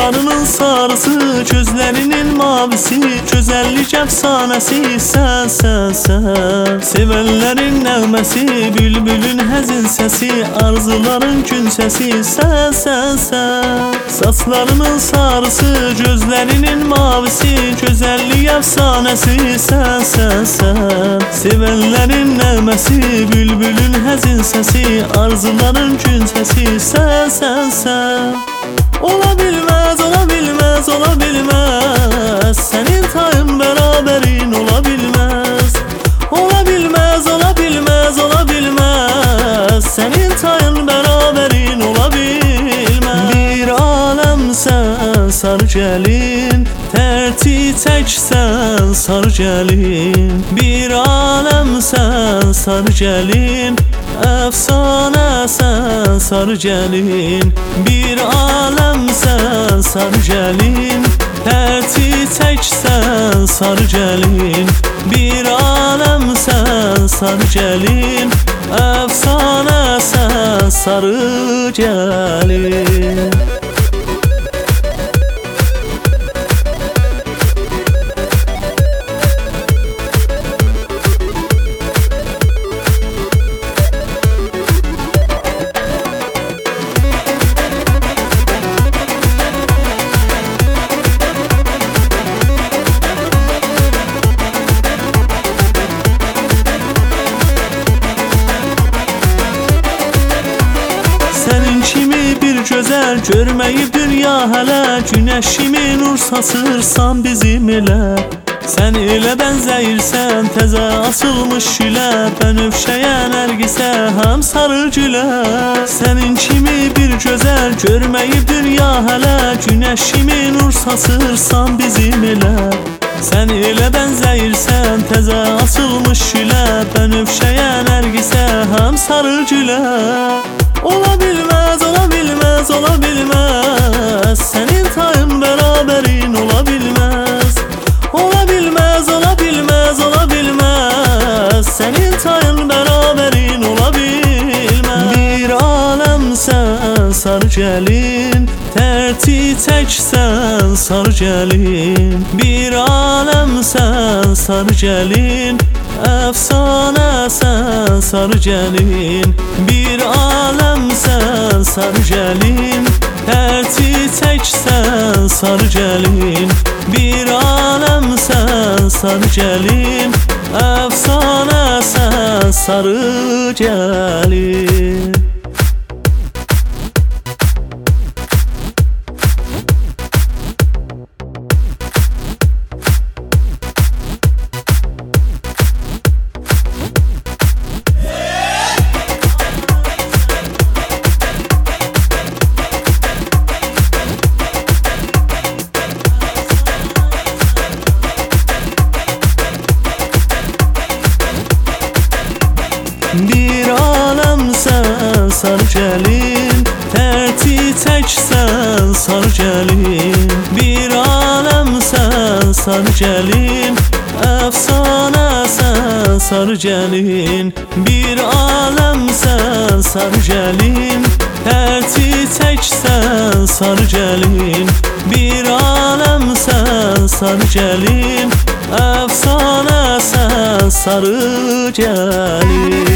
Saçlarının sarısı, gözlerinin mavisi, güzellik efsanesi sen sen sen. Sevenlerin nəğməsi, bülbülün həzin səsi, arzuların gün səsi sen sen sen. Saçlarının sarısı, gözlerinin mavisi, güzellik efsanesi sen sen sen. Sevenlerin nəğməsi, bülbülün həzin səsi, arzuların gün səsi sen sen sen. Ola bilmez, ola bilmez, ola bilmez, senin tayın beraberin ola bilmez. Ola bilmez, ola bilmez, ola bilmez, senin tayın beraberin ola bilmez. Bir alem sen sarı gelin, terti tek sen sarı gelin. Bir alem sen sarı gelin, efsane sen sarı gelin. Bir alem sen sarı gelin, terti tek sen sarı gelin. Bir alem sen sarı gelin, efsane sen sarı gelin. Senin kimi bir güzel görmeyip dünya hele, güneş kimi nur saçırsan bizim ile. Sen ile benzeyirsen teze asılmış güle, benöfşeyen ergise hem sarı güle. Senin kimi bir güzel görmeyip dünya hele, güneş kimi nur saçırsan bizim ile. Sen ile benzeyirsen teze asılmış güle, benöfşeyen ergise hem sarı güle. Ola bilmez, ola bilmez, ola bilmez, senin tayın beraberin ola bilmez. Ola bilmez, ola bilmez, ola bilmez, senin tayın beraberin ola bilmez. Bir alem sen sarı gelin, terti tek sen sarı gelin. Bir alem sen sarı gelin, efsane sen sarı gelin. Bir alem sen sarı gelin, terti tek sen sarı gelin. Bir alem sen sarı gelin, efsane sen sarı gelin. Bir alem sen sarı gelin, terti tek sen sarı gelin. Bir alem sen sarı gelin, efsane sen sarı gelin. Bir alem sen sarı gelin, terti tek sen sarı gelin. Bir alem sen sarı gelin, efsane sen sarı gelin.